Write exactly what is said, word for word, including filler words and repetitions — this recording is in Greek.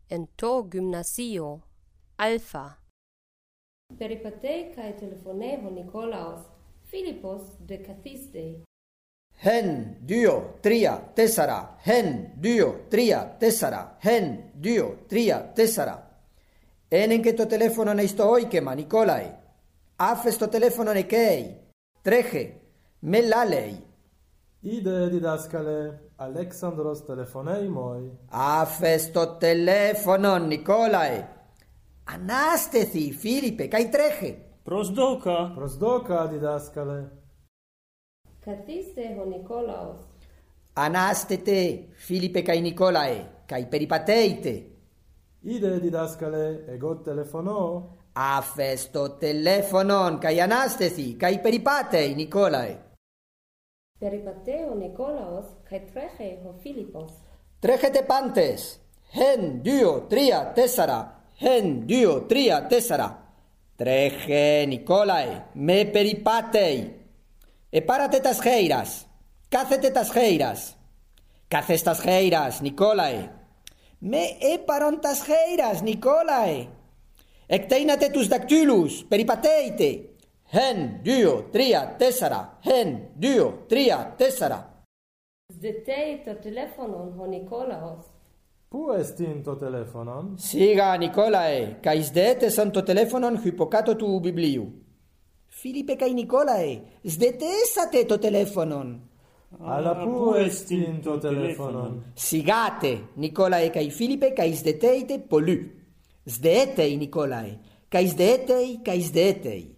en to gymnasio, Alpha. Peripatei kai telefonevo Nikolaos, Philippos de Cathiste. Hen, dio, tria, tessara, hen, dio, tria, tessara, hen, dio, tria, tessara. Enen que to telefono ne isto oikema, Nikolae. Afes to telefono ne kei. Treche, me lalei. Ide, didaskale, Alexandros telefonei moi. Afes to telefono, Nikolae. Anastesi, Filipe, kai treche. Προσδόκα. Προσδόκα, didaskale. Cathiste ho Nikolaos. Anastete, Filipe kai Nikolae, kai peripateite. Ide, didaskale, ego telefono. Afes to telefonon, kai anastesi, kai peripatei, Nikolae. Peripateo Nikolaos kai treche ho Philippos. Trechete pantes. Hen, dio, tria, tessara. Hen, dio, tria, tessara. Treche, Nikolae, me peripatei. Επάρατε τας χέιρας. Κάθετε τας χέιρας. Κάθες τας χέιρας, Νικόλαε. Με έπαρον τας χέιρας, Νικόλαε. Εκτείνατε τους δακτύλους, περιπατέετε. Χεν, δύο, τρία, τέσσερα. Χεν, δύο, τρία, τέσσερα. Zdetei to telefonon ho Nikolaos. Πού εστίν το τηλέφωνο? Σίγα, Νικόλαε, καισδέτεσαν το τηλέφωνο υποκάτω του βιβλίου. Φίλιππε καί Νικόλαε, σδετέσατε το τηλέφωνο. Αλλά πού εστίν το τηλέφωνο? Σιγάτε, Νικόλαε καί Φίλιππε, καί σδετέετε πολλού. Σδέτεϊ, Νικόλαε, καί σδέτεϊ, καί σδέτεϊ.